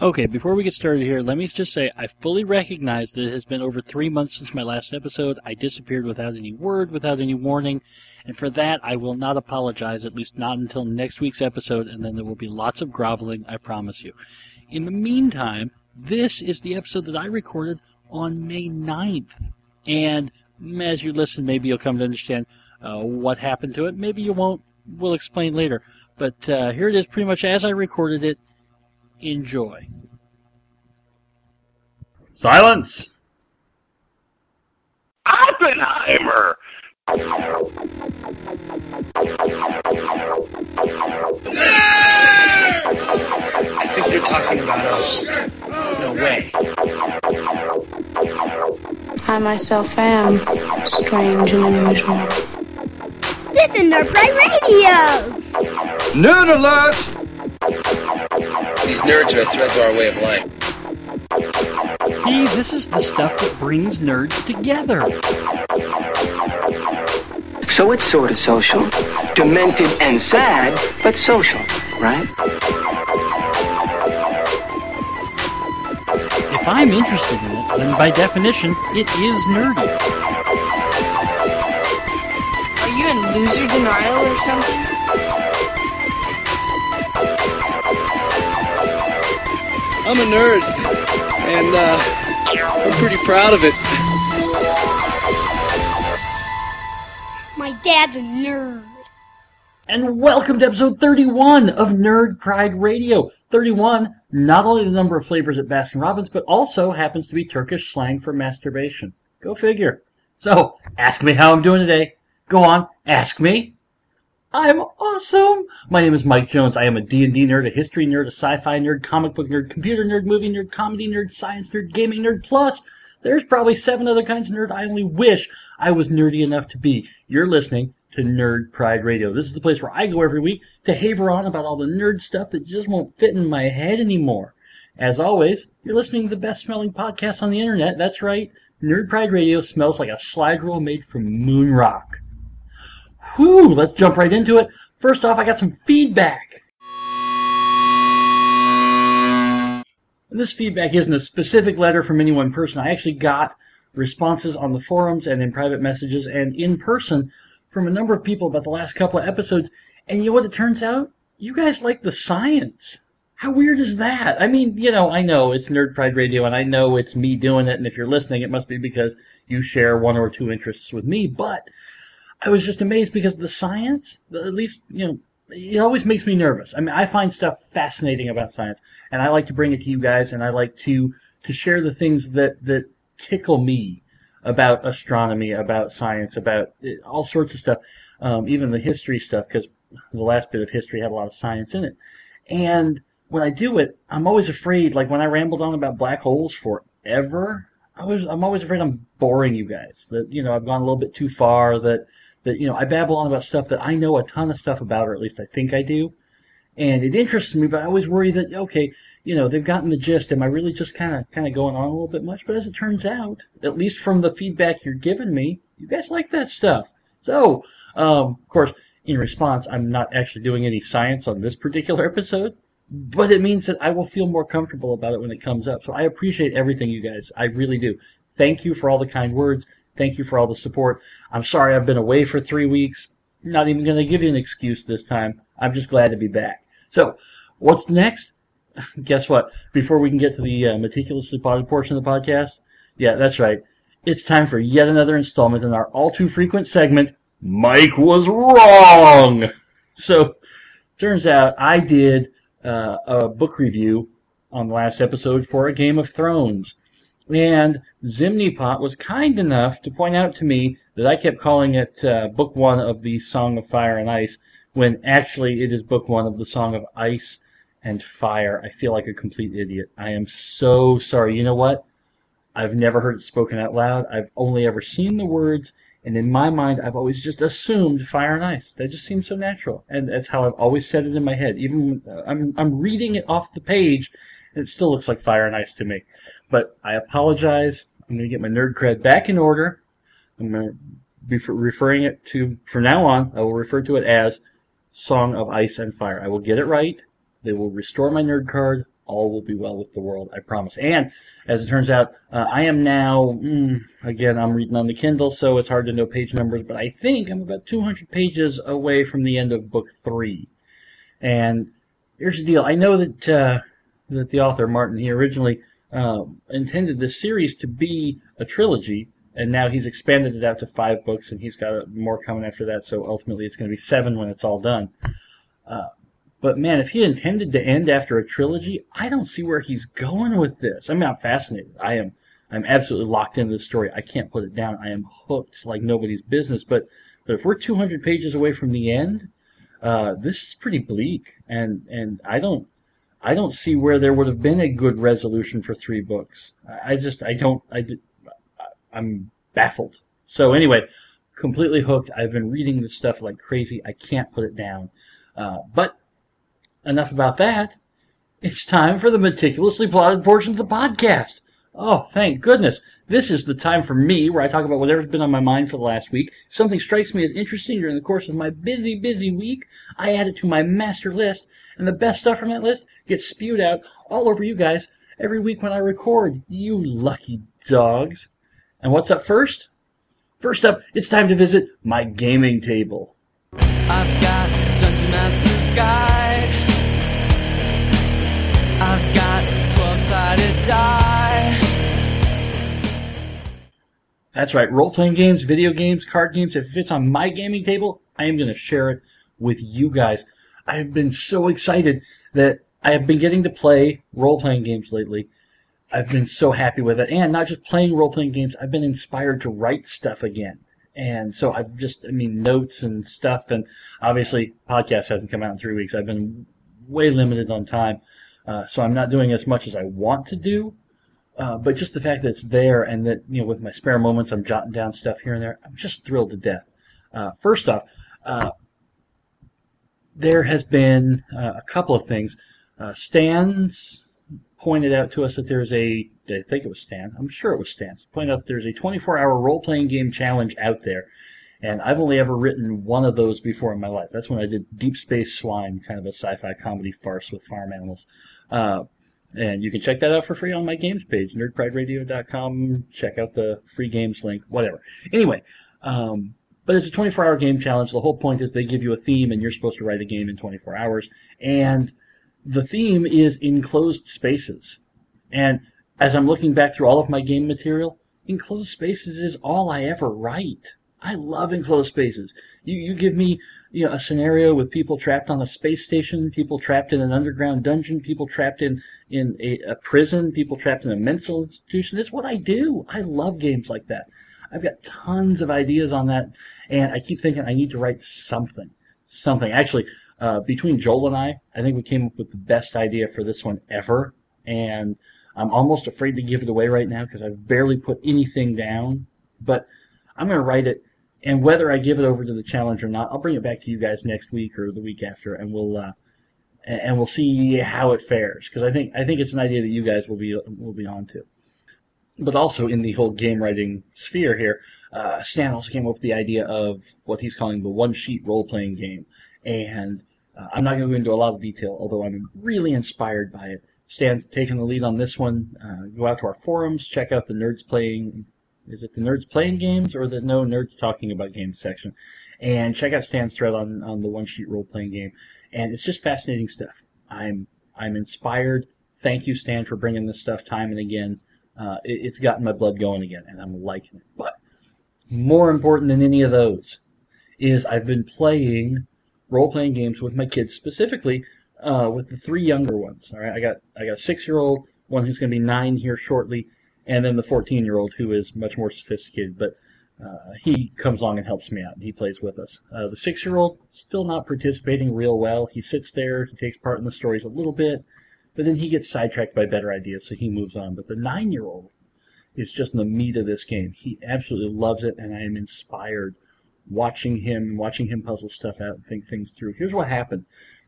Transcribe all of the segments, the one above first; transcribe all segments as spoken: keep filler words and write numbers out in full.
Okay, before we get started here, let me just say I fully recognize that it has been over three months since my last episode. I disappeared without any word, without any warning, and for that I will not apologize, at least not until next week's episode, and then there will be lots of groveling, I promise you. In the meantime, this is the episode that I recorded on May ninth, and as you listen, maybe you'll come to understand uh, what happened to it. Maybe you won't. We'll explain later. But uh, here it is pretty much as I recorded it. Enjoy. Silence! Oppenheimer! I think they're talking about us. No way. I myself am strange and unusual. This is Nerd Pride Radio! Nerd alert! These nerds are a threat to our way of life. See, this is the stuff that brings nerds together. So it's sort of social. Demented and sad, but social, right? If I'm interested in it, then by definition, it is nerdy. Are you in loser denial or something? I'm a nerd, and uh, I'm pretty proud of it. My dad's a nerd. And welcome to episode thirty-one of Nerd Pride Radio. thirty-one, not only the number of flavors at Baskin-Robbins, but also happens to be Turkish slang for masturbation. Go figure. So, ask me how I'm doing today. Go on, ask me. I'm awesome! My name is Mike Jones. I am a D and D nerd, a history nerd, a sci-fi nerd, comic book nerd, computer nerd, movie nerd, comedy nerd, science nerd, gaming nerd, plus there's probably seven other kinds of nerd I only wish I was nerdy enough to be. You're listening to Nerd Pride Radio. This is the place where I go every week to haver on about all the nerd stuff that just won't fit in my head anymore. As always, you're listening to the best-smelling podcast on the internet. That's right, Nerd Pride Radio smells like a slide rule made from moon rock. Whew, let's jump right into it. First off, I got some feedback. This feedback isn't a specific letter from any one person. I actually got responses on the forums and in private messages and in person from a number of people about the last couple of episodes. And you know what it turns out? You guys like the science. How weird is that? I mean, you know, I know it's Nerd Pride Radio and I know it's me doing it. And if you're listening, it must be because you share one or two interests with me. But I was just amazed because the science, at least, you know, it always makes me nervous. I mean, I find stuff fascinating about science, and I like to bring it to you guys, and I like to, to share the things that, that tickle me about astronomy, about science, about all sorts of stuff, um, even the history stuff, because the last bit of history had a lot of science in it. And when I do it, I'm always afraid, like when I rambled on about black holes forever, I was, I'm always afraid I'm boring you guys, that, you know, I've gone a little bit too far, that that, you know, I babble on about stuff that I know a ton of stuff about, or at least I think I do. And it interests me, but I always worry that, okay, you know, they've gotten the gist. Am I really just kind of kind of going on a little bit much? But as it turns out, at least from the feedback you're giving me, you guys like that stuff. So, um, of course, in response, I'm not actually doing any science on this particular episode, but it means that I will feel more comfortable about it when it comes up. So I appreciate everything, you guys. I really do. Thank you for all the kind words. Thank you for all the support. I'm sorry I've been away for three weeks. Not even going to give you an excuse this time. I'm just glad to be back. So, what's next? Guess what? Before we can get to the uh, meticulously plotted portion of the podcast, yeah, that's right. It's time for yet another installment in our all-too-frequent segment, Mike Was Wrong! So, turns out I did uh, a book review on the last episode for A Game of Thrones. And Zimnipot was kind enough to point out to me that I kept calling it uh, Book One of the Song of Fire and Ice, when actually it is Book One of the Song of Ice and Fire. I feel like a complete idiot. I am so sorry. You know what? I've never heard it spoken out loud. I've only ever seen the words, and in my mind, I've always just assumed Fire and Ice. That just seems so natural, and that's how I've always said it in my head. Even when uh, I'm I'm reading it off the page, and it still looks like Fire and Ice to me. But I apologize. I'm going to get my nerd cred back in order. I'm going to be referring it to, from now on, I will refer to it as Song of Ice and Fire. I will get it right. They will restore my nerd card. all will be well with the world, I promise. And as it turns out, uh, I am now, mm, again, I'm reading on the Kindle, so it's hard to know page numbers, but I think I'm about two hundred pages away from the end of book three. And here's the deal. I know that uh, that the author, Martin, he originally uh, intended this series to be a trilogy, and now he's expanded it out to five books, and he's got more coming after that, so ultimately it's going to be seven when it's all done. Uh, but man, if he intended to end after a trilogy, I don't see where he's going with this. I mean, I'm fascinated. I am I'm absolutely locked into this story. I can't put it down. I am hooked like nobody's business. But, but if we're two hundred pages away from the end, uh, this is pretty bleak, and, and I don't I don't see where there would have been a good resolution for three books. I just I don't I I'm baffled. So anyway, completely hooked. I've been reading this stuff like crazy. I can't put it down. Uh, but enough about that. It's time for the meticulously plotted portion of the podcast. Oh, thank goodness. This is the time for me where I talk about whatever's been on my mind for the last week. If something strikes me as interesting during the course of my busy, busy week, I add it to my master list, and the best stuff from that list gets spewed out all over you guys every week when I record. You lucky dogs. And what's up first? First up, it's time to visit my gaming table. I've got Dungeon Master's Guide. I've got twelve-sided die. That's right, role-playing games, video games, card games. If it's on my gaming table, I am going to share it with you guys. I've been so excited that I have been getting to play role-playing games lately. I've been so happy with it. And not just playing role-playing games, I've been inspired to write stuff again. And so I've just, I mean, notes and stuff. And obviously, podcast hasn't come out in three weeks. I've been way limited on time. Uh, so I'm not doing as much as I want to do. Uh, but just the fact that it's there and that, you know, with my spare moments, I'm jotting down stuff here and there. I'm just thrilled to death. Uh, first off, uh, there has been uh, a couple of things. Uh, Stan's pointed out to us that there's a, I think it was Stan, I'm sure it was Stan, pointed out that there's a twenty-four hour role-playing game challenge out there, and I've only ever written one of those before in my life. That's when I did Deep Space Swine, kind of a sci-fi comedy farce with farm animals. Uh, and you can check that out for free on my games page, nerd pride radio dot com, check out the free games link, whatever. Anyway, um, but it's a twenty-four hour game challenge. The whole point is they give you a theme, and you're supposed to write a game in twenty-four hours, and the theme is enclosed spaces. And as I'm looking back through all of my game material, enclosed spaces is all I ever write. I love enclosed spaces. You you give me you know a scenario with people trapped on a space station, people trapped in an underground dungeon, people trapped in, in a, a prison, people trapped in a mental institution. It's what I do. I love games like that. I've got tons of ideas on that, and I keep thinking I need to write something. Something. Actually, Uh, between Joel and I, I think we came up with the best idea for this one ever, and I'm almost afraid to give it away right now because I've barely put anything down, but I'm going to write it, and whether I give it over to the challenge or not, I'll bring it back to you guys next week or the week after, and we'll uh, and we'll see how it fares, because I think I think it's an idea that you guys will be will be on to. But also in the whole game writing sphere here, uh, Stan also came up with the idea of what he's calling the one-sheet role-playing game, and Uh, I'm not going to go into a lot of detail, although I'm really inspired by it. Stan's taking the lead on this one. Uh, go out to our forums, check out the Nerds Playing, is it the Nerds Playing Games or the No Nerds Talking About Games section, and check out Stan's thread on, on the one-sheet role-playing game. And it's just fascinating stuff. I'm I'm inspired. Thank you, Stan, for bringing this stuff time and again. Uh, it, it's gotten my blood going again, and I'm liking it. But more important than any of those is I've been playing role-playing games with my kids, specifically uh, with the three younger ones. All right, I got I got a six-year-old, one who's going to be nine here shortly, and then the fourteen-year-old who is much more sophisticated, but uh, he comes along and helps me out. He plays with us. Uh, the six-year-old still not participating real well. He sits there, he takes part in the stories a little bit, but then he gets sidetracked by better ideas, so he moves on. But the nine-year-old is just in the meat of this game. He absolutely loves it, and I am inspired watching him, watching him puzzle stuff out and think things through. Here's what happened.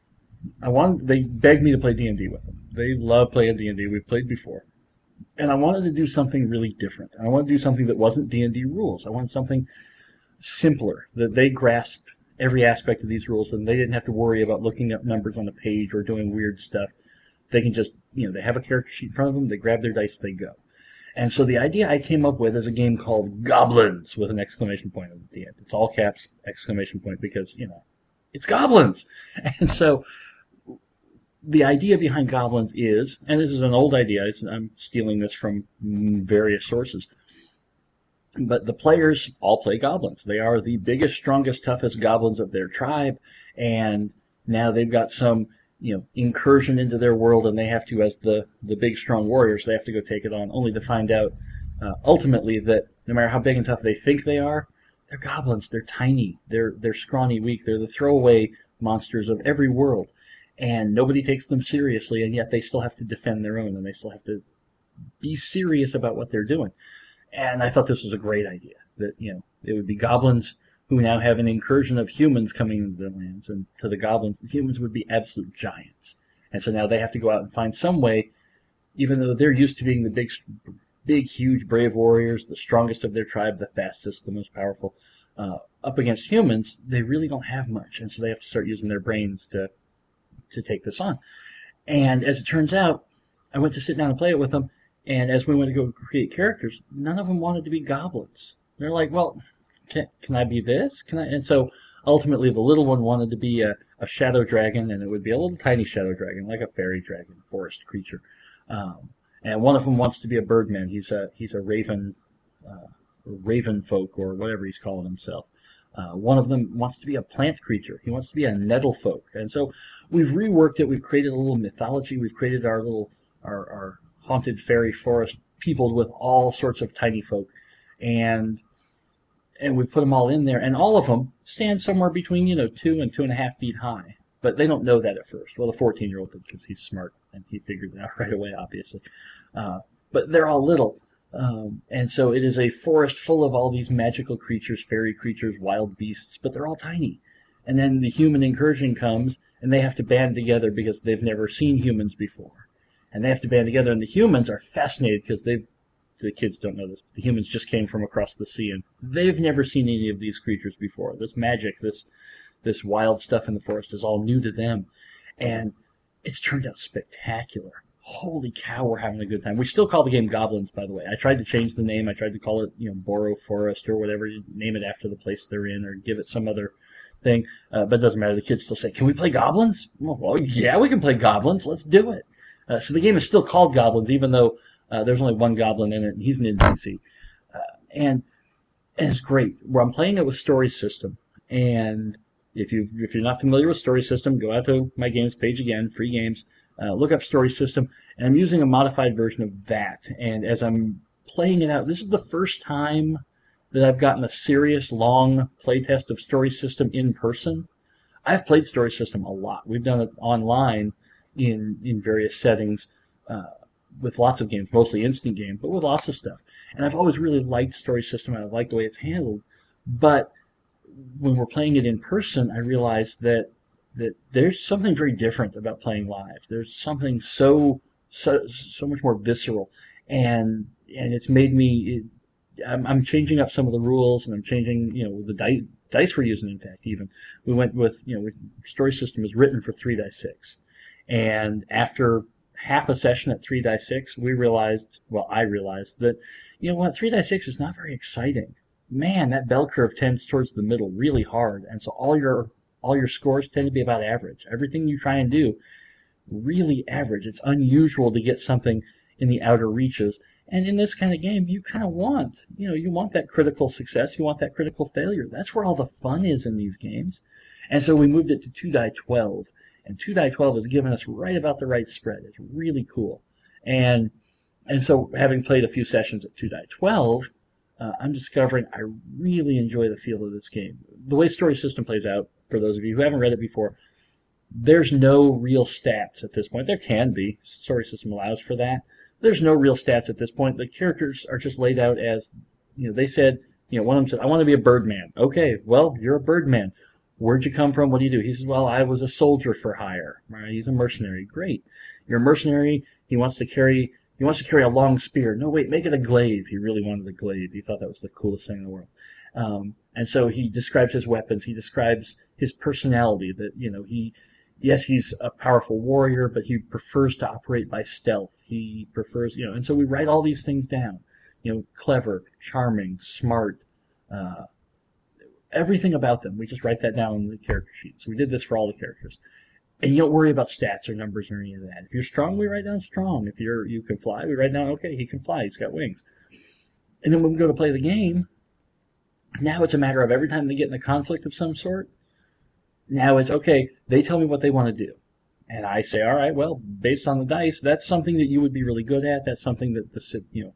I wanted, they begged me to play D and D with them. They love playing D and D. We've played before. And I wanted to do something really different. I wanted to do something that wasn't D and D rules. I wanted something simpler, that they grasped every aspect of these rules and they didn't have to worry about looking up numbers on a page or doing weird stuff. They can just you know, they have a character sheet in front of them, they grab their dice, they go. And so the idea I came up with is a game called Goblins with an exclamation point at the end. It's all caps, exclamation point, because, you know, it's goblins. And so the idea behind Goblins is, and this is an old idea, I'm stealing this from various sources, but the players all play goblins. They are the biggest, strongest, toughest goblins of their tribe, and now they've got some, you know, incursion into their world, and they have to, as the, the big, strong warriors, they have to go take it on, only to find out, uh, ultimately, that no matter how big and tough they think they are, they're goblins. They're tiny. They're they're scrawny, weak. They're the throwaway monsters of every world, and nobody takes them seriously, and yet they still have to defend their own, and they still have to be serious about what they're doing. And I thought this was a great idea, that, you know, it would be goblins who now have an incursion of humans coming into their lands, and to the goblins, the humans would be absolute giants. And so now they have to go out and find some way, even though they're used to being the big, big, huge, brave warriors, the strongest of their tribe, the fastest, the most powerful, uh, up against humans, they really don't have much, and so they have to start using their brains to to take this on. And as it turns out, I went to sit down and play it with them, and as we went to go create characters, none of them wanted to be goblins. They're like, well, can, can I be this? Can I? And so ultimately the little one wanted to be a, a shadow dragon, and it would be a little tiny shadow dragon, like a fairy dragon, forest creature. Um, and one of them wants to be a birdman. He's a he's a raven, uh, raven folk, or whatever he's calling himself. Uh, one of them wants to be a plant creature. He wants to be a nettle folk. And so we've reworked it. We've created a little mythology. We've created our little our, our haunted fairy forest peopled with all sorts of tiny folk, and and we put them all in there. And all of them stand somewhere between, you know, two and two and a half feet high. But they don't know that at first. Well, the fourteen-year-old did, because he's smart and he figured it out right away, obviously. Uh, but they're all little. Um, and so it is a forest full of all these magical creatures, fairy creatures, wild beasts, but they're all tiny. And then the human incursion comes, and they have to band together because they've never seen humans before. And they have to band together, and the humans are fascinated because they've, the kids don't know this, but the humans just came from across the sea, and they've never seen any of these creatures before. This magic, this this wild stuff in the forest is all new to them. And it's turned out spectacular. Holy cow, we're having a good time. We still call the game Goblins, by the way. I tried to change the name. I tried to call it, you know, Boro Forest or whatever. You name it after the place they're in, or give it some other thing. Uh, but it doesn't matter. The kids still say, can we play Goblins? Well, well yeah, we can play Goblins. Let's do it. Uh, so the game is still called Goblins, even though uh, there's only one goblin in it, and he's an N P C. Uh, and, and it's great. Where I'm playing it with Story System. And if, you, if you're not familiar with Story System, go out to my games page again, free games. Uh, look up Story System, and I'm using a modified version of that. And as I'm playing it out, this is the first time that I've gotten a serious, long playtest of Story System in person. I've played Story System a lot. We've done it online in in various settings uh, with lots of games, mostly instant games, but with lots of stuff. And I've always really liked Story System, and I like the way it's handled. But when we're playing it in person, I realized that that there's something very different about playing live. There's something so so so much more visceral, and and it's made me. It, I'm, I'm changing up some of the rules, and I'm changing, you know, the dice dice we're using. In fact, even we went with, you know, Story System is written for three die six, and after half a session at three die six, we realized, well, I realized that, you know what, three die six is not very exciting. Man, that bell curve tends towards the middle really hard, and so all your all your scores tend to be about average. Everything you try and do, really average. It's unusual to get something in the outer reaches. And in this kind of game, you kind of want, you know, you want that critical success. You want that critical failure. That's where all the fun is in these games. And so we moved it to two die twelve. And two die twelve has given us right about the right spread. It's really cool. And and so having played a few sessions at two die twelve, uh, I'm discovering I really enjoy the feel of this game. The way Story System plays out, for those of you who haven't read it before, there's no real stats at this point. There can be. Story System allows for that. There's no real stats at this point. The characters are just laid out as, you know, they said, you know, one of them said, I want to be a birdman. Okay, well, you're a birdman. Where'd you come from? What do you do? He says, well, I was a soldier for hire. Right? He's a mercenary. Great. You're a mercenary. He wants to carry, he wants to carry a long spear. No, wait, make it a glaive. He really wanted a glaive. He thought that was the coolest thing in the world. Um, and so he describes his weapons. He describes his personality, that, you know, he yes, he's a powerful warrior, but he prefers to operate by stealth. He prefers, you know, and so we write all these things down. You know, clever, charming, smart, uh, everything about them. We just write that down in the character sheet. So we did this for all the characters. And you don't worry about stats or numbers or any of that. If you're strong, we write down strong. If you're you can fly, we write down, okay, he can fly, he's got wings. And then when we go to play the game, now it's a matter of every time they get in a conflict of some sort, now it's, okay, they tell me what they want to do. And I say, all right, well, based on the dice, that's something that you would be really good at. That's something that, the you know,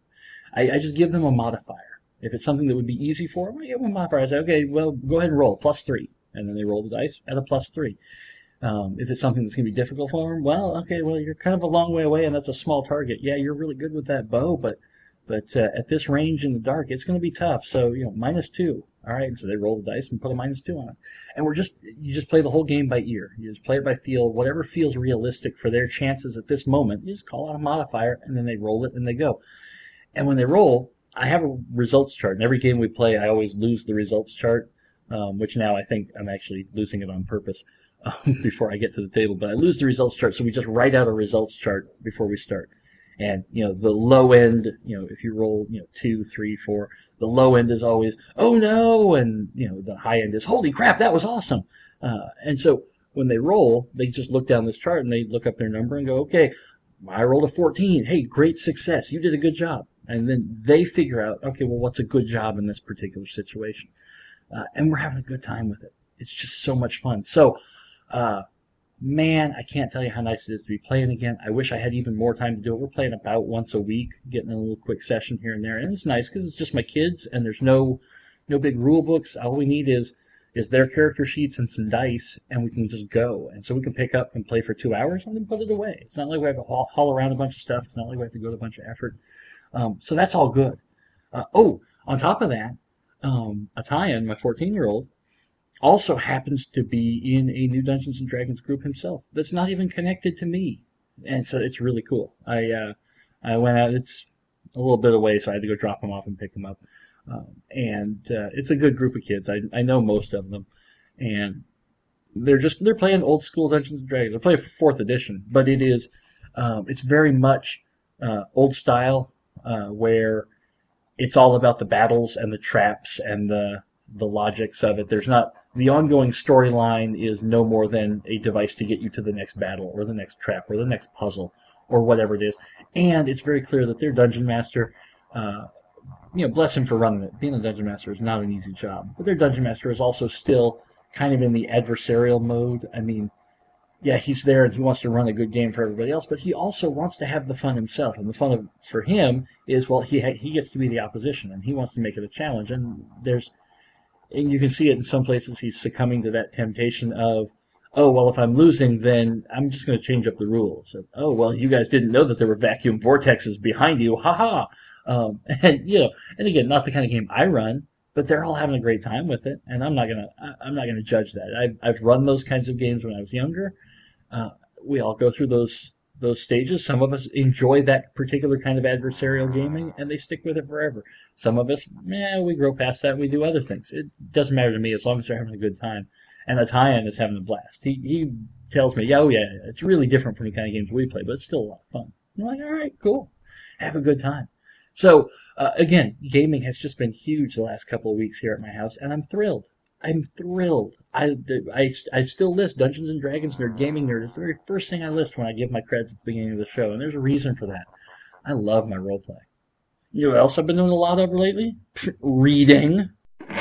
I, I just give them a modifier. If it's something that would be easy for them, I give them a modifier. I say, okay, well, go ahead and roll, plus three. And then they roll the dice at a plus three. Um, if it's something that's going to be difficult for them, well, okay, well, you're kind of a long way away, and that's a small target. Yeah, you're really good with that bow, but but uh, at this range in the dark, it's going to be tough. So, you know, minus two. All right, and so they roll the dice and put a minus two on it. And we're just, you just play the whole game by ear. You just play it by feel. Whatever feels realistic for their chances at this moment, you just call out a modifier, and then they roll it, and they go. And when they roll, I have a results chart. In every game we play, I always lose the results chart, um, which now I think I'm actually losing it on purpose um, before I get to the table. But I lose the results chart, so we just write out a results chart before we start. And, you know, the low end, you know, if you roll, you know, two, three, four, the low end is always, oh no, and, you know, the high end is, holy crap, that was awesome. Uh, and so when they roll, they just look down this chart and they look up their number and go, okay, I rolled a fourteen. Hey, great success. You did a good job. And then they figure out, okay, well, what's a good job in this particular situation? Uh, and we're having a good time with it. It's just so much fun. So, uh, man, I can't tell you how nice it is to be playing again. I wish I had even more time to do it. We're playing about once a week, getting a little quick session here and there. And it's nice because it's just my kids, and there's no no big rule books. All we need is is their character sheets and some dice, and we can just go. And so we can pick up and play for two hours and then put it away. It's not like we have to haul, haul around a bunch of stuff. It's not like we have to go to a bunch of effort. Um, so that's all good. Uh, oh, on top of that, um, Atayan, my fourteen-year-old, also happens to be in a new Dungeons and Dragons group himself that's not even connected to me. And so it's really cool. I uh, I went out, it's a little bit away, so I had to go drop him off and pick him up. Um, and uh, it's a good group of kids. I I know most of them. And they're just, they're playing old school Dungeons and Dragons. They're playing fourth edition, but it is, um, it's very much uh, old style, uh, where it's all about the battles and the traps and the the logics of it. There's not, the ongoing storyline is no more than a device to get you to the next battle or the next trap or the next puzzle or whatever it is. And it's very clear that their dungeon master, uh, you know, bless him for running it. Being a dungeon master is not an easy job. But their dungeon master is also still kind of in the adversarial mode. I mean, yeah, he's there and he wants to run a good game for everybody else, but he also wants to have the fun himself. And the fun of, for him is, well, he ha- he gets to be the opposition and he wants to make it a challenge. And there's, and you can see it in some places, he's succumbing to that temptation of, oh, well, if I'm losing, then I'm just going to change up the rules. And, oh, well, you guys didn't know that there were vacuum vortexes behind you. Ha ha. Um, and, you know, and again, not the kind of game I run, but they're all having a great time with it. And I'm not going to, I'm not going to judge that. I've, I've run those kinds of games when I was younger. Uh, we all go through those those stages. Some of us enjoy that particular kind of adversarial gaming, and they stick with it forever. Some of us, eh, we grow past that and we do other things. It doesn't matter to me as long as they're having a good time. And Atayan is having a blast. He he tells me, yeah, oh yeah, it's really different from the kind of games we play, but it's still a lot of fun. I'm like, all right, cool. Have a good time. So, uh, again, gaming has just been huge the last couple of weeks here at my house, and I'm thrilled. I'm thrilled. I, I, I still list Dungeons and Dragons Nerd, Gaming Nerd. It's the very first thing I list when I give my creds at the beginning of the show, and there's a reason for that. I love my roleplay. You know what else I've been doing a lot of lately? Reading. How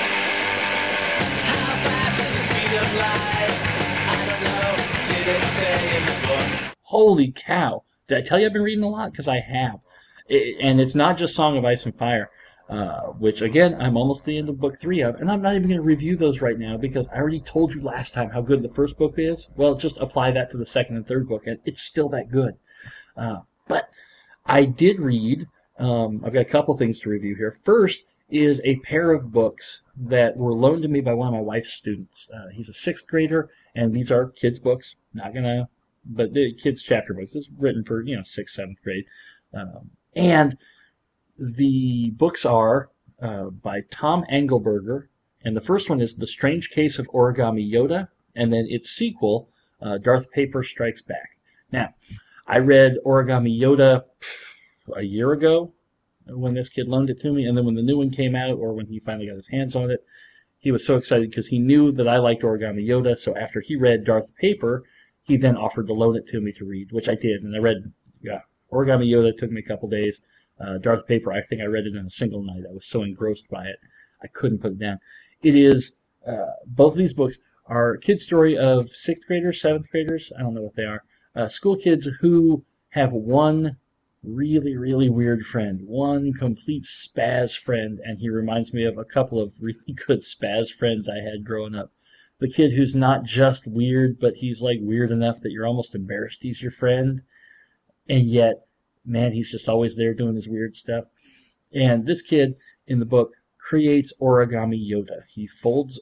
fast is the speed of light? I don't know. Did it say in the book? Holy cow. Did I tell you I've been reading a lot? Because I have. It, and it's not just Song of Ice and Fire. Uh, which, again, I'm almost at the end of book three of, and I'm not even going to review those right now because I already told you last time how good the first book is. Well, just apply that to the second and third book, and it's still that good. Uh, but I did read, um, I've got a couple things to review here. First is a pair of books that were loaned to me by one of my wife's students. Uh, he's a sixth grader, and these are kids' books, not going to, but the kids' chapter books. It's written for, you know, sixth, seventh grade. Um, and the books are uh, by Tom Engelberger, and the first one is The Strange Case of Origami Yoda, and then its sequel, uh, Darth Paper Strikes Back. Now, I read Origami Yoda a year ago when this kid loaned it to me, and then when the new one came out, or when he finally got his hands on it, he was so excited because he knew that I liked Origami Yoda, so after he read Darth Paper, he then offered to loan it to me to read, which I did, and I read yeah, Origami Yoda. It took me a couple days. Uh, Darth Paper, I think I read it in a single night. I was so engrossed by it, I couldn't put it down. It is, uh, both of these books are a kid's story of sixth graders, seventh graders, I don't know what they are, uh, school kids who have one really, really weird friend, one complete spaz friend, and he reminds me of a couple of really good spaz friends I had growing up. The kid who's not just weird, but he's like weird enough that you're almost embarrassed he's your friend, and yet, man, he's just always there doing his weird stuff. And this kid in the book creates Origami Yoda. He folds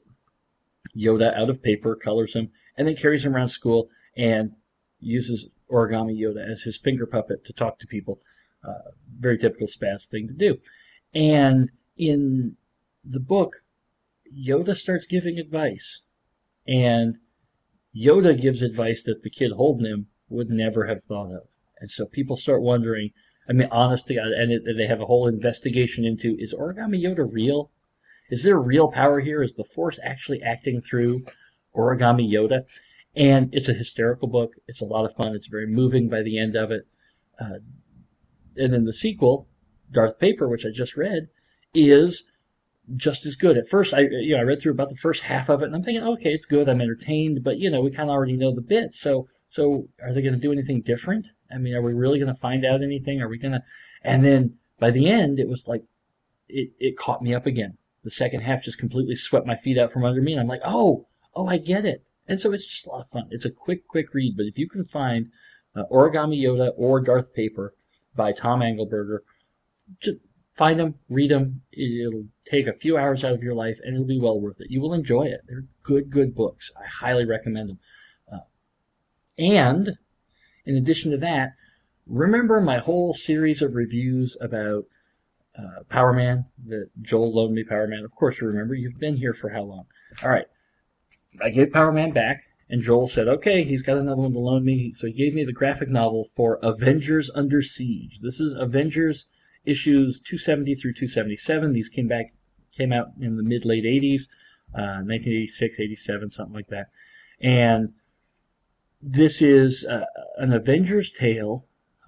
Yoda out of paper, colors him, and then carries him around school and uses Origami Yoda as his finger puppet to talk to people. Uh, very typical spaz thing to do. And in the book, Yoda starts giving advice. And Yoda gives advice that the kid holding him would never have thought of. And so people start wondering, I mean, honest to God, and it, they have a whole investigation into, is Origami Yoda real? Is there real power here? Is the Force actually acting through Origami Yoda? And it's a hysterical book. It's a lot of fun. It's very moving by the end of it. Uh, and then the sequel, Darth Paper, which I just read, is just as good. At first, I you know I read through about the first half of it, and I'm thinking, okay, it's good. I'm entertained, but you know we kind of already know the bits. So so are they going to do anything different? I mean, are we really going to find out anything? Are we going to? And then by the end, it was like it it caught me up again. The second half just completely swept my feet out from under me, and I'm like, oh oh, I get it. And so it's just a lot of fun. It's a quick, quick read, but if you can find uh, Origami Yoda or Darth Paper by Tom Engelberger, just find them, read them. It'll take a few hours out of your life, and it'll be well worth it. You will enjoy it. They're good, good books. I highly recommend them. Uh, and in addition to that, remember my whole series of reviews about uh, Power Man, that Joel loaned me Power Man? Of course you remember. You've been here for how long? All right. I gave Power Man back, and Joel said, okay, he's got another one to loan me. So he gave me the graphic novel for Avengers Under Siege. This is Avengers issues two seventy through two seventy-seven. These came back, came out in the mid-late eighties, uh, nineteen eighty-six, eighty-seven, something like that. And this is uh, an Avengers tale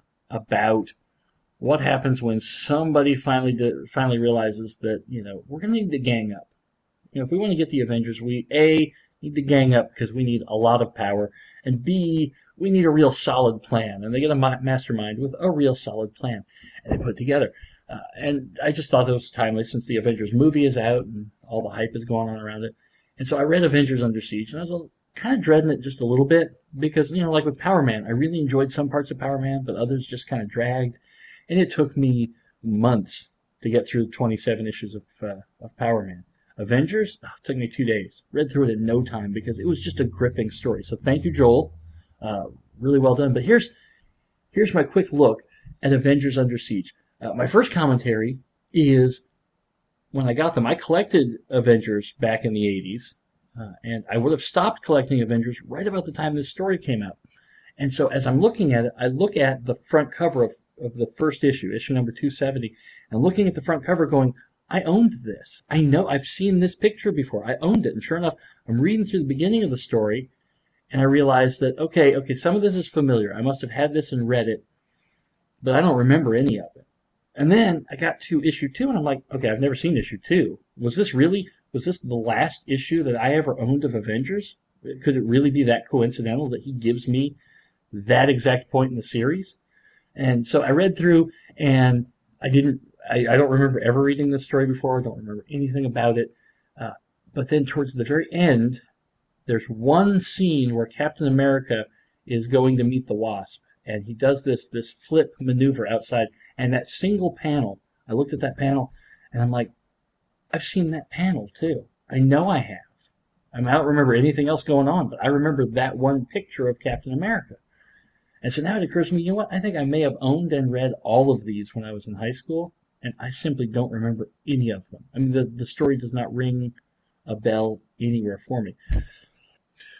about what happens when somebody finally de- finally realizes that, you know, we're going to need to gang up. You know, if we want to get the Avengers, we, A, need to gang up because we need a lot of power, and B, we need a real solid plan. And they get a mastermind with a real solid plan, and they put it together. Uh, and I just thought it was timely since the Avengers movie is out and all the hype is going on around it. And so I read Avengers Under Siege, and I was a, kind of dreading it just a little bit because, you know, like with Power Man, I really enjoyed some parts of Power Man, but others just kind of dragged. And it took me months to get through twenty-seven issues of, uh, of Power Man. Avengers, oh, it took me two days. Read through it in no time because it was just a gripping story. So thank you, Joel. Uh, really well done. But here's here's my quick look at Avengers Under Siege. Uh, my first commentary is when I got them. I collected Avengers back in the eighties, uh, and I would have stopped collecting Avengers right about the time this story came out. And so as I'm looking at it, I look at the front cover of, of the first issue, issue number two seventy, and looking at the front cover going, I owned this. I know I've seen this picture before. I owned it. And sure enough, I'm reading through the beginning of the story, and I realized that, okay, okay, some of this is familiar. I must have had this and read it, but I don't remember any of it. And then I got to issue two, and I'm like, okay, I've never seen issue two. Was this really, was this the last issue that I ever owned of Avengers? Could it really be that coincidental that he gives me that exact point in the series? And so I read through, and I didn't, I, I don't remember ever reading this story before. I don't remember anything about it. Uh, but then towards the very end, there's one scene where Captain America is going to meet the Wasp, and he does this this flip maneuver outside. And that single panel, I looked at that panel, and I'm like, I've seen that panel too. I know I have. I mean, I don't remember anything else going on, but I remember that one picture of Captain America. And so now it occurs to me, you know what? I think I may have owned and read all of these when I was in high school, and I simply don't remember any of them. I mean, the, the story does not ring a bell anywhere for me.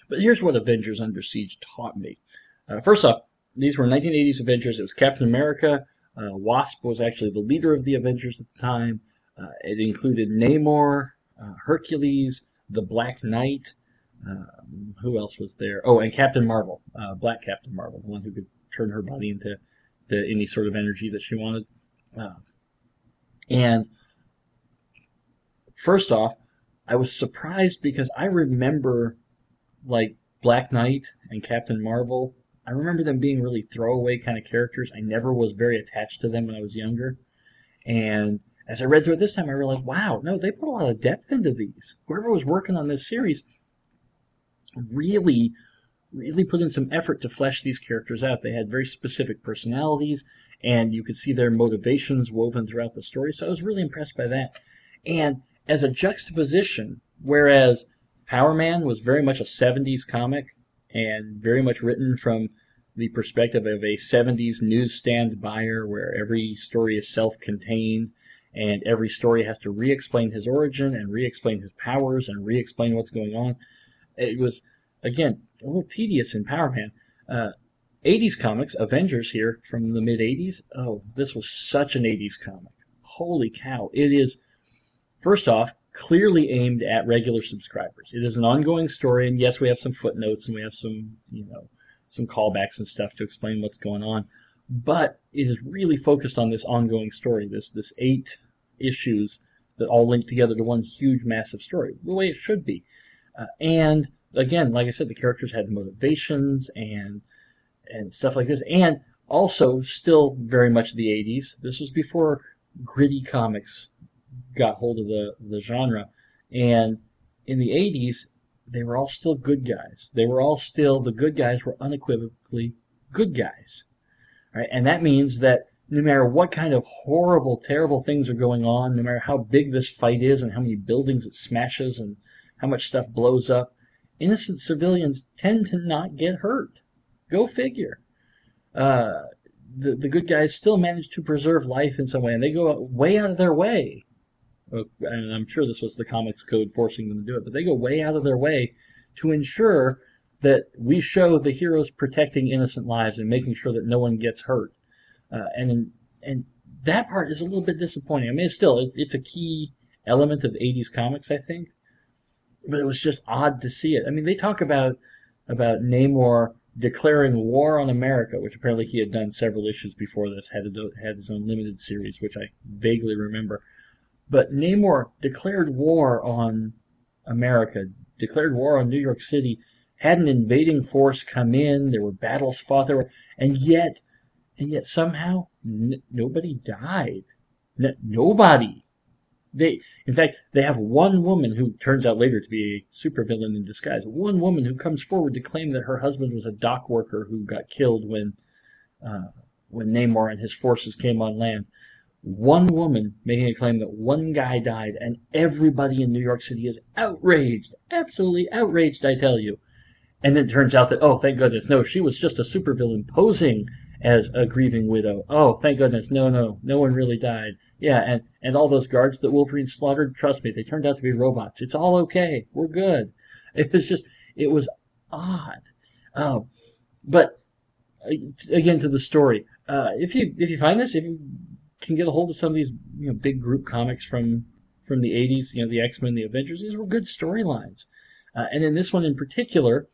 But here's what Avengers Under Siege taught me. Uh, first off, these were nineteen eighties Avengers. It was Captain America. Uh, Wasp was actually the leader of the Avengers at the time. Uh, it included Namor, uh, Hercules, the Black Knight. Um, who else was there? Oh, and Captain Marvel, uh, Black Captain Marvel, the one who could turn her body into to any sort of energy that she wanted. Uh, and first off, I was surprised because I remember, like, Black Knight and Captain Marvel, I remember them being really throwaway kind of characters. I never was very attached to them when I was younger. And as I read through it this time, I realized, wow, no, they put a lot of depth into these. Whoever was working on this series really, really put in some effort to flesh these characters out. They had very specific personalities, and you could see their motivations woven throughout the story. So I was really impressed by that. And as a juxtaposition, whereas Power Man was very much a seventies comic and very much written from the perspective of a seventies newsstand buyer where every story is self-contained and every story has to re-explain his origin and re-explain his powers and re-explain what's going on. It was, again, a little tedious in Power Man. Uh, eighties comics, Avengers here from the mid-eighties, oh, this was such an eighties comic. Holy cow. It is, first off, clearly aimed at regular subscribers. It is an ongoing story, and yes, we have some footnotes and we have some, you know, some callbacks and stuff to explain what's going on, but it is really focused on this ongoing story, this this eight issues that all link together to one huge, massive story, the way it should be. Uh, and again, like I said, the characters had motivations and and stuff like this, and also still very much the eighties. This was before gritty comics got hold of the, the genre, and in the eighties, they were all still good guys. They were all still, the good guys were unequivocally good guys. Right? And that means that no matter what kind of horrible, terrible things are going on, no matter how big this fight is and how many buildings it smashes and how much stuff blows up, innocent civilians tend to not get hurt. Go figure. Uh, the, the good guys still manage to preserve life in some way, and they go way out of their way. And I'm sure this was the comics code forcing them to do it, but they go way out of their way to ensure that we show the heroes protecting innocent lives and making sure that no one gets hurt. Uh, and and that part is a little bit disappointing. I mean, it's still, it, it's a key element of eighties comics, I think, but it was just odd to see it. I mean, they talk about about Namor declaring war on America, which apparently he had done several issues before this, had, a, had his own limited series, which I vaguely remember. But Namor declared war on America, declared war on New York City, had an invading force come in, there were battles fought there, and yet, and yet somehow n- nobody died. N- nobody. They, in fact, they have one woman who turns out later to be a supervillain in disguise. One woman who comes forward to claim that her husband was a dock worker who got killed when, uh, when Namor and his forces came on land. One woman making a claim that one guy died, and everybody in New York City is outraged, absolutely outraged, I tell you. And then it turns out that, oh, thank goodness, no, she was just a supervillain posing as a grieving widow. Oh, thank goodness, no, no, no one really died. Yeah, and, and all those guards that Wolverine slaughtered, trust me, they turned out to be robots. It's all okay. We're good. It was just, it was odd. Um, but, again, to the story. Uh, if you if you find this, if you can get a hold of some of these, you know, big group comics from from the eighties, you know, the X-Men, the Avengers, these were good storylines. Uh, and in this one in particular,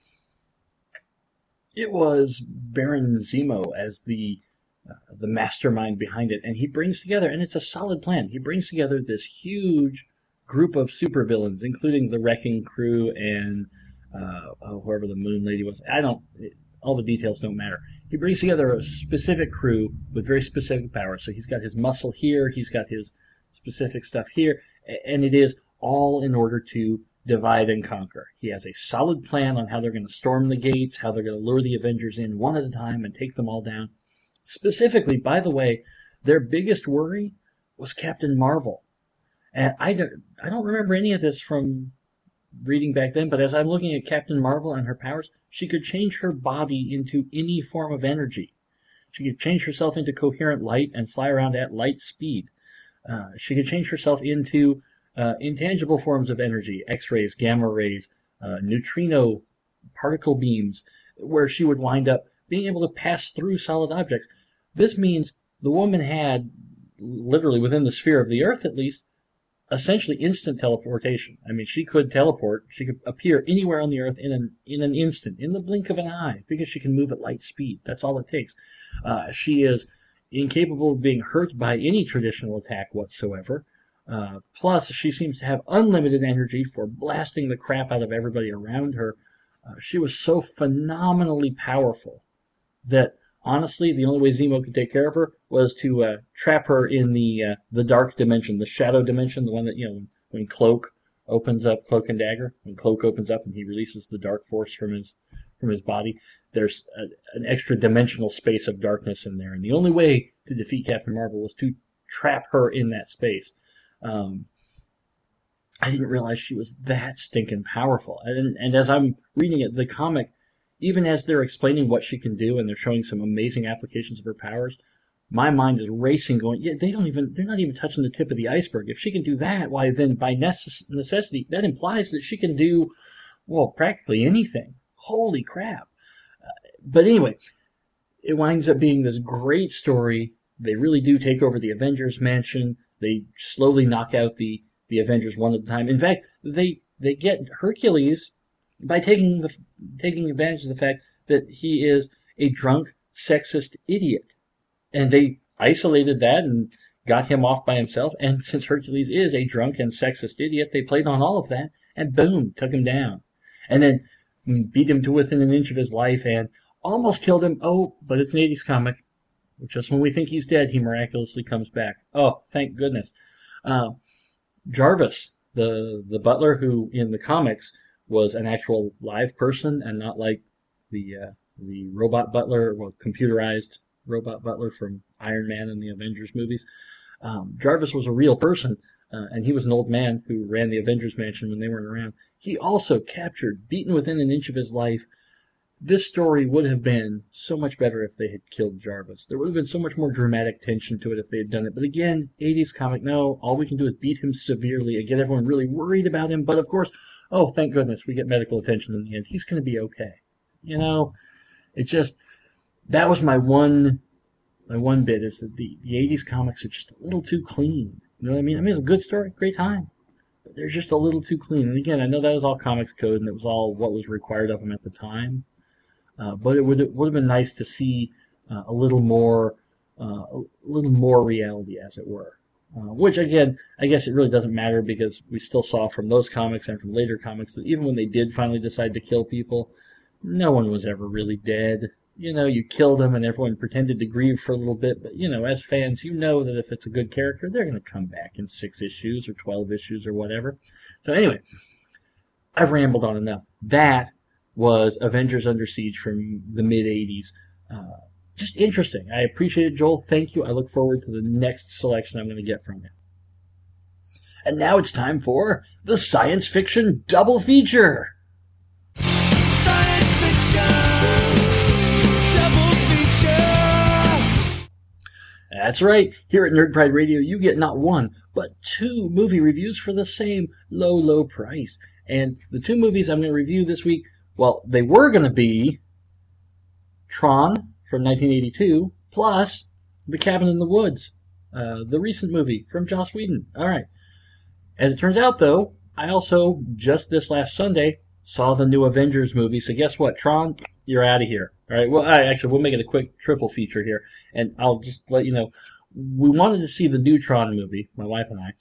it was Baron Zemo as the uh, the mastermind behind it, and he brings together, and it's a solid plan, he brings together this huge group of supervillains, including the Wrecking Crew and uh, oh, whoever the Moon Lady was. I don't, it, all the details don't matter. He brings together a specific crew with very specific powers. So he's got his muscle here, he's got his specific stuff here, and it is all in order to divide and conquer. He has a solid plan on how they're going to storm the gates, how they're going to lure the Avengers in one at a time and take them all down. Specifically, by the way, their biggest worry was Captain Marvel. And I don't, I don't remember any of this from reading back then, but as I'm looking at Captain Marvel and her powers, she could change her body into any form of energy. She could change herself into coherent light and fly around at light speed. Uh, she could change herself into uh, intangible forms of energy, X-rays, gamma rays, uh, neutrino particle beams where she would wind up being able to pass through solid objects. This means the woman had, literally within the sphere of the Earth at least, essentially instant teleportation. I mean, she could teleport. She could appear anywhere on the Earth in an in an instant, in the blink of an eye, because she can move at light speed. That's all it takes. Uh, she is incapable of being hurt by any traditional attack whatsoever. Uh, plus, she seems to have unlimited energy for blasting the crap out of everybody around her. Uh, she was so phenomenally powerful that, honestly, the only way Zemo could take care of her was to uh, trap her in the uh, the dark dimension, the shadow dimension, the one that, you know, when, when Cloak opens up, Cloak and Dagger, when Cloak opens up and he releases the dark force from his from his body, there's a, an extra dimensional space of darkness in there. And the only way to defeat Captain Marvel was to trap her in that space. Um, I didn't realize she was that stinking powerful. And, and as I'm reading it, the comic, even as they're explaining what she can do and they're showing some amazing applications of her powers, my mind is racing going, yeah, they don't even, they're not even touching the tip of the iceberg. If she can do that, why then by necess- necessity, that implies that she can do, well, practically anything. Holy crap. Uh, but anyway, it winds up being this great story. They really do take over the Avengers Mansion. They slowly knock out the, the Avengers one at a time. In fact, they they get Hercules by taking the taking advantage of the fact that he is a drunk, sexist idiot. And they isolated that and got him off by himself. And since Hercules is a drunk and sexist idiot, they played on all of that and boom, took him down. And then beat him to within an inch of his life and almost killed him. Oh, but it's an eighties comic. Just when we think he's dead, he miraculously comes back. Oh, thank goodness. Uh, Jarvis, the the butler who in the comics was an actual live person and not like the uh, the robot butler, well, computerized robot butler from Iron Man and the Avengers movies. Um, Jarvis was a real person, uh, and he was an old man who ran the Avengers Mansion when they weren't around. He also captured, beaten within an inch of his life. This story would have been so much better if they had killed Jarvis. There would have been so much more dramatic tension to it if they had done it. But again, eighties comic, no, all we can do is beat him severely and get everyone really worried about him. But of course, oh, thank goodness, we get medical attention in the end. He's going to be okay. You know, it just, that was my one, my one bit, is that the, the eighties comics are just a little too clean. You know what I mean? I mean, it's a good story, great time. But they're just a little too clean. And again, I know that was all comics code and it was all what was required of them at the time. Uh, but it would it would have been nice to see uh, a little more, uh, a little more reality, as it were. Uh, which again, I guess it really doesn't matter because we still saw from those comics and from later comics that even when they did finally decide to kill people, no one was ever really dead. You know, you killed them and everyone pretended to grieve for a little bit, but you know, as fans, you know that if it's a good character, they're going to come back in six issues or twelve issues or whatever. So anyway, I've rambled on enough. That was Avengers Under Siege from the mid-eighties. Uh, just interesting. I appreciate it, Joel. Thank you. I look forward to the next selection I'm going to get from you. And now it's time for the Science Fiction Double Feature. Science Fiction Double Feature. That's right. Here at Nerd Pride Radio, you get not one, but two movie reviews for the same low, low price. And the two movies I'm going to review this week, well, they were going to be Tron from nineteen eighty-two, plus The Cabin in the Woods, uh, the recent movie from Joss Whedon. All right. As it turns out, though, I also, just this last Sunday, saw the new Avengers movie. So guess what? Tron, you're out of here. All right. Well, I, actually, we'll make it a quick triple feature here. And I'll just let you know, we wanted to see the new Tron movie, my wife and I.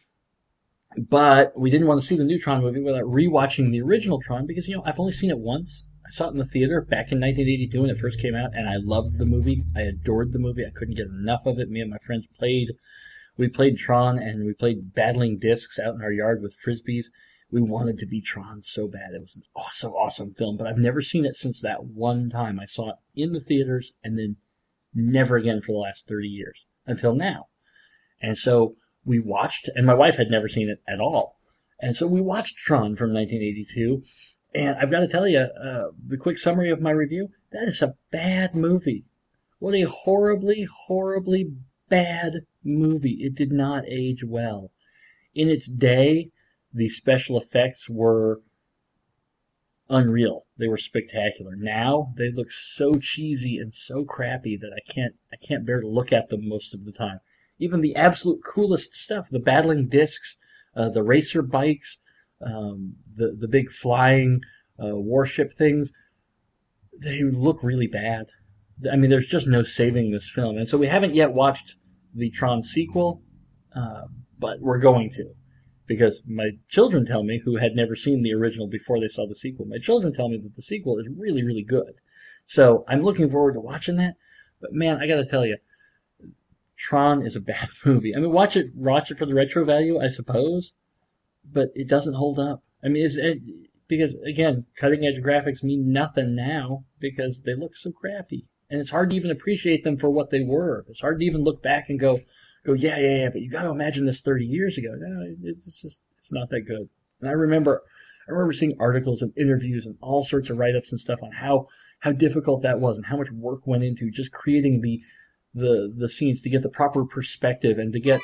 But we didn't want to see the new Tron movie without rewatching the original Tron because, you know, I've only seen it once. I saw it in the theater back in nineteen eighty-two when it first came out, and I loved the movie. I adored the movie. I couldn't get enough of it. Me and my friends played. We played Tron, and we played battling discs out in our yard with Frisbees. We wanted to be Tron so bad. It was an awesome, awesome film, but I've never seen it since that one time. I saw it in the theaters and then never again for the last thirty years until now. And so we watched, and my wife had never seen it at all. And so we watched Tron from nineteen eighty-two, and I've got to tell you, uh, the quick summary of my review, that is a bad movie. What a horribly, horribly bad movie. It did not age well. In its day, the special effects were unreal. They were spectacular. Now they look so cheesy and so crappy that I can't I can't bear to look at them most of the time. Even the absolute coolest stuff, the battling discs, uh, the racer bikes, um, the the big flying uh, warship things, they look really bad. I mean, there's just no saving this film. And so we haven't yet watched the Tron sequel, uh, but we're going to. Because my children tell me, who had never seen the original before they saw the sequel, my children tell me that the sequel is really, really good. So I'm looking forward to watching that. But man, I gotta tell you, Tron is a bad movie. I mean, watch it, watch it for the retro value, I suppose, but it doesn't hold up. I mean, is it, because again, cutting edge graphics mean nothing now because they look so crappy, and it's hard to even appreciate them for what they were. It's hard to even look back and go, go, yeah, yeah, yeah. But you got to imagine this thirty years ago. No, it's just, it's not that good. And I remember, I remember seeing articles and interviews and all sorts of write-ups and stuff on how how difficult that was and how much work went into just creating the the the scenes to get the proper perspective and to get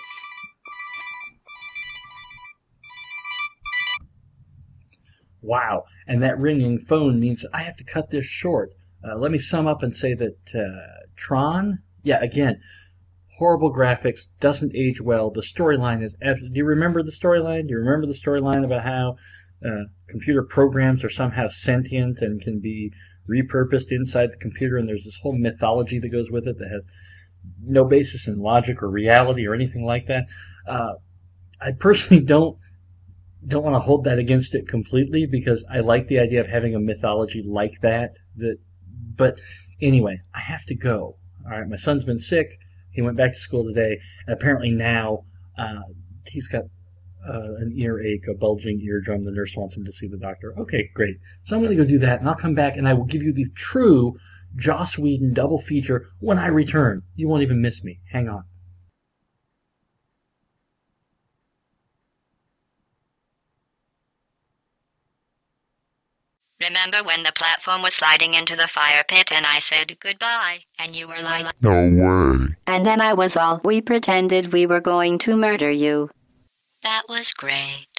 wow. And that ringing phone means I have to cut this short. Uh, let me sum up and say that uh, Tron, yeah, again, horrible graphics, doesn't age well. The storyline is absolutely. Do you remember the storyline? Do you remember the storyline about how uh, computer programs are somehow sentient and can be repurposed inside the computer, and there's this whole mythology that goes with it that has no basis in logic or reality or anything like that. Uh, I personally don't don't want to hold that against it completely because I like the idea of having a mythology like that. That, but anyway, I have to go. All right, my son's been sick. He went back to school today, and apparently now uh, he's got uh, an earache, a bulging eardrum. The nurse wants him to see the doctor. Okay, great. So I'm going to go do that, and I'll come back, and I will give you the true Joss Whedon double feature when I return. You won't even miss me. Hang on. Remember when the platform was sliding into the fire pit and I said goodbye, and you were like, no way. And then I was all, we pretended we were going to murder you. that was great.